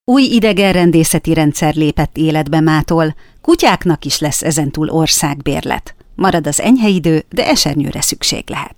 Új idegenrendészeti rendszer lépett életbe mától, kutyáknak is lesz ezentúl országbérlet. Marad az enyhe idő, de esernyőre szükség lehet.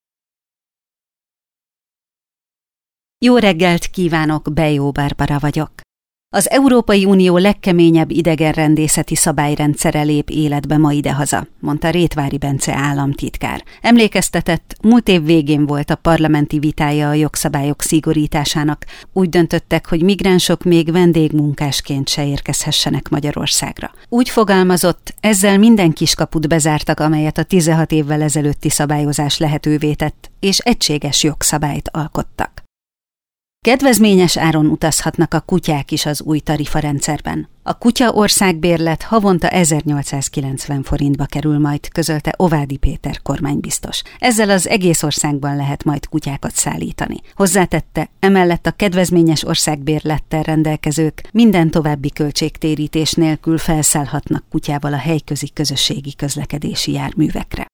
Jó reggelt kívánok, Bejó Barbara vagyok. Az Európai Unió legkeményebb idegenrendészeti szabályrendszere lép életbe ma idehaza, mondta Rétvári Bence államtitkár. Emlékeztetett, múlt év végén volt a parlamenti vitája a jogszabályok szigorításának. Úgy döntöttek, hogy migránsok még vendégmunkásként se érkezhessenek Magyarországra. Úgy fogalmazott, ezzel minden kiskaput bezártak, amelyet a 16 évvel ezelőtti szabályozás lehetővé tett, és egységes jogszabályt alkottak. Kedvezményes áron utazhatnak a kutyák is az új tarifarendszerben. A kutya országbérlet havonta 1890 forintba kerül majd, közölte Ovádi Péter kormánybiztos. Ezzel az egész országban lehet majd kutyákat szállítani. Hozzátette, emellett a kedvezményes országbérlettel rendelkezők minden további költségtérítés nélkül felszállhatnak kutyával a helyközi közösségi közlekedési járművekre.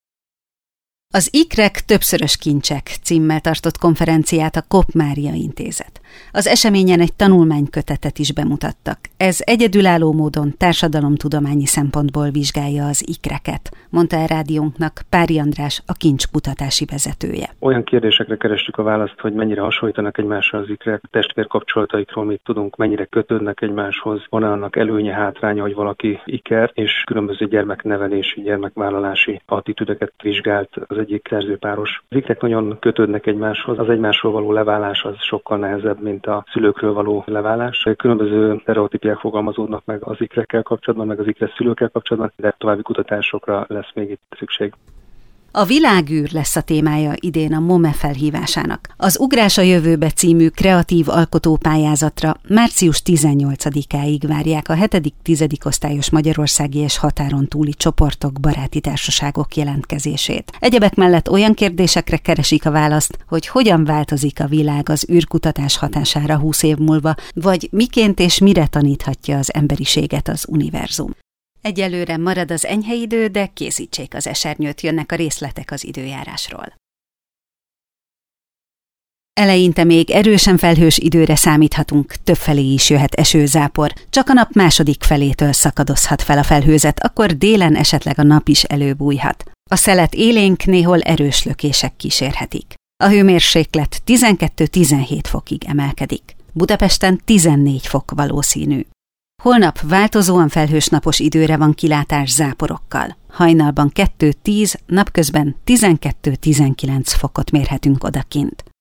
Az ikrek többszörös kincsek címmel tartott konferenciát a Kopp Mária Intézet. Az eseményen egy tanulmánykötetet is bemutattak. Ez egyedülálló módon társadalomtudományi szempontból vizsgálja az ikreket, mondta el rádiónknak Pári András, a kincs kutatási vezetője. Olyan kérdésekre kerestük a választ, hogy mennyire hasonlítanak egymásra az ikrek, testvérkapcsolataikról mit tudunk, mennyire kötődnek egymáshoz, van annak előnye, hátránya, hogy valaki iker, és különböző gyermeknevelési, gyermekvállalási attitűdöket vizsgált az egyik szerzőpáros. Az ikrek nagyon kötődnek egymáshoz, az egymásról való leválás az sokkal nehezebb, mint a szülőkről való leválás. Különböző sztereotípiák fogalmazódnak meg az ikrekkel kapcsolatban, meg az ikre szülőkkel kapcsolatban, de további kutatásokra lesz még itt szükség. A világűr lesz a témája idén a MOME felhívásának. Az Ugrás a jövőbe című kreatív alkotópályázatra március 18-áig várják a 7.-10. osztályos magyarországi és határon túli csoportok, baráti társaságok jelentkezését. Egyebek mellett olyan kérdésekre keresik a választ, hogy hogyan változik a világ az űrkutatás hatására 20 év múlva, vagy miként és mire taníthatja az emberiséget az univerzum. Egyelőre marad az enyhe idő, de készítsék az esernyőt, jönnek a részletek az időjárásról. Eleinte még erősen felhős időre számíthatunk, többfelé is jöhet esőzápor, csak a nap második felétől szakadozhat fel a felhőzet, akkor délen esetleg a nap is előbújhat. A szelet élénk, néhol erős lökések kísérhetik. A hőmérséklet 12-17 fokig emelkedik. Budapesten 14 fok valószínű. Holnap változóan felhős napos időre van kilátás záporokkal. Hajnalban 2-10, napközben 12-19 fokot mérhetünk odakint.